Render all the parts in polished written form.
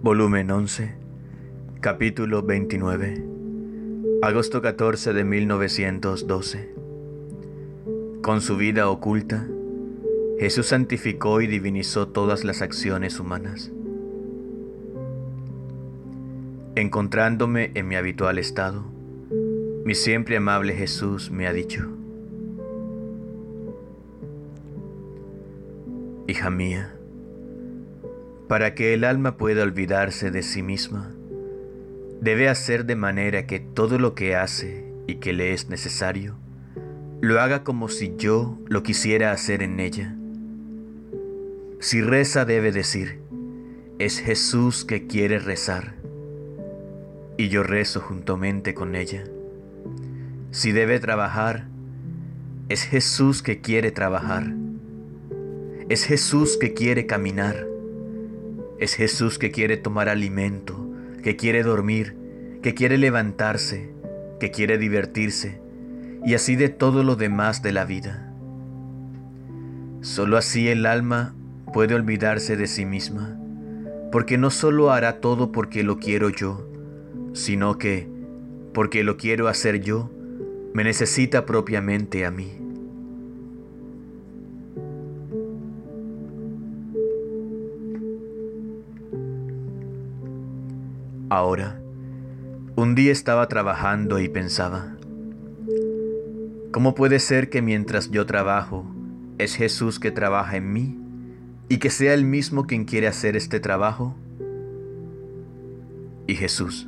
Volumen 11, capítulo 29, agosto 14 de 1912. Con su vida oculta, Jesús santificó y divinizó todas las acciones humanas. Encontrándome en mi habitual estado, mi siempre amable Jesús me ha dicho: hija mía, para que el alma pueda olvidarse de sí misma, debe hacer de manera que todo lo que hace y que le es necesario, lo haga como si yo lo quisiera hacer en ella. Si reza, debe decir: es Jesús que quiere rezar, y yo rezo juntamente con ella. Si debe trabajar, es Jesús que quiere trabajar. Es Jesús que quiere caminar. Es Jesús que quiere tomar alimento, que quiere dormir, que quiere levantarse, que quiere divertirse, y así de todo lo demás de la vida. Solo así el alma puede olvidarse de sí misma, porque no solo hará todo porque lo quiero yo, sino que, porque lo quiero hacer yo, me necesita propiamente a mí. Ahora, un día estaba trabajando y pensaba: ¿cómo puede ser que mientras yo trabajo, es Jesús que trabaja en mí y que sea Él mismo quien quiere hacer este trabajo? Y Jesús: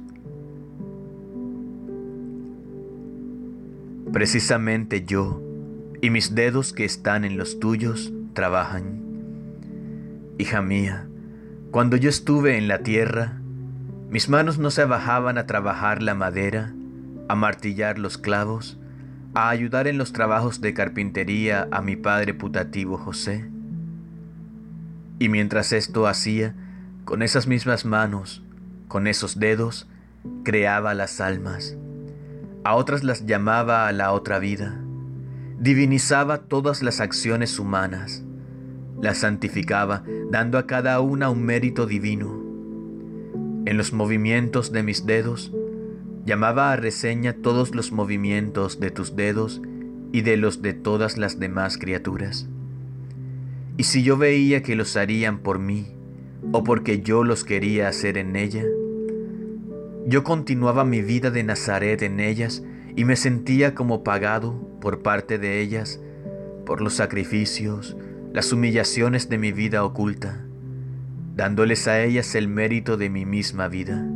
precisamente yo y mis dedos que están en los tuyos trabajan. Hija mía, cuando yo estuve en la tierra, mis manos no se bajaban a trabajar la madera, a martillar los clavos, a ayudar en los trabajos de carpintería a mi padre putativo José. Y mientras esto hacía, con esas mismas manos, con esos dedos, creaba las almas. A otras las llamaba a la otra vida. Divinizaba todas las acciones humanas. Las santificaba, dando a cada una un mérito divino. En los movimientos de mis dedos, llamaba a reseña todos los movimientos de tus dedos y de los de todas las demás criaturas. Y si yo veía que los harían por mí, o porque yo los quería hacer en ella, yo continuaba mi vida de Nazaret en ellas y me sentía como pagado por parte de ellas por los sacrificios, las humillaciones de mi vida oculta, dándoles a ellas el mérito de mi misma vida.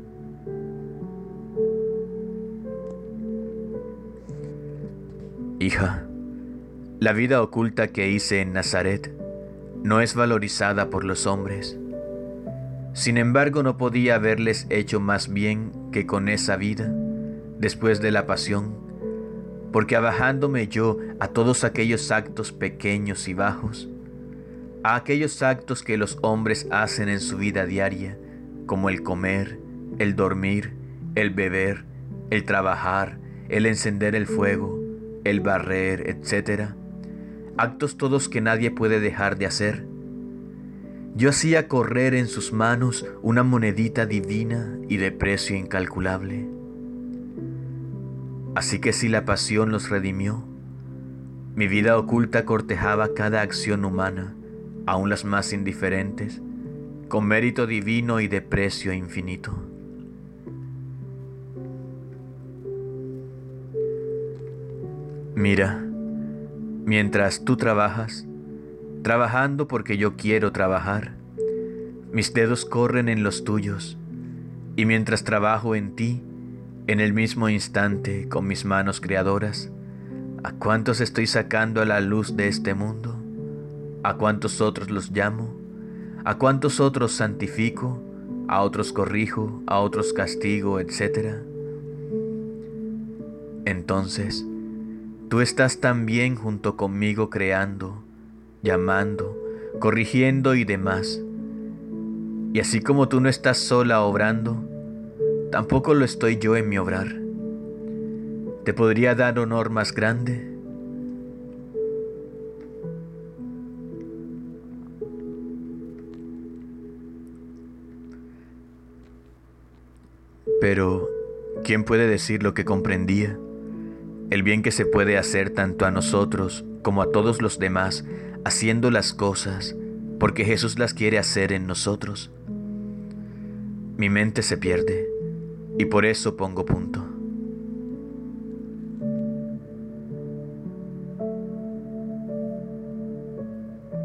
Hija, la vida oculta que hice en Nazaret no es valorizada por los hombres. Sin embargo, no podía haberles hecho más bien que con esa vida, después de la pasión, porque abajándome yo a todos aquellos actos pequeños y bajos, a aquellos actos que los hombres hacen en su vida diaria, como el comer, el dormir, el beber, el trabajar, el encender el fuego, el barrer, etc., actos todos que nadie puede dejar de hacer, yo hacía correr en sus manos una monedita divina y de precio incalculable. Así que si la pasión los redimió, mi vida oculta cortejaba cada acción humana, aun las más indiferentes, con mérito divino y de precio infinito. Mira, mientras tú trabajas, trabajando porque yo quiero trabajar, mis dedos corren en los tuyos, y mientras trabajo en ti, en el mismo instante, con mis manos creadoras, ¿a cuántos estoy sacando a la luz de este mundo? ¿A cuántos otros los llamo? ¿A cuántos otros santifico? ¿A otros corrijo? ¿A otros castigo, etcétera? Entonces, tú estás también junto conmigo creando, llamando, corrigiendo y demás. Y así como tú no estás sola obrando, tampoco lo estoy yo en mi obrar. ¿Te podría dar honor más grande? Pero, ¿quién puede decir lo que comprendía? El bien que se puede hacer tanto a nosotros como a todos los demás, haciendo las cosas porque Jesús las quiere hacer en nosotros. Mi mente se pierde y por eso pongo punto.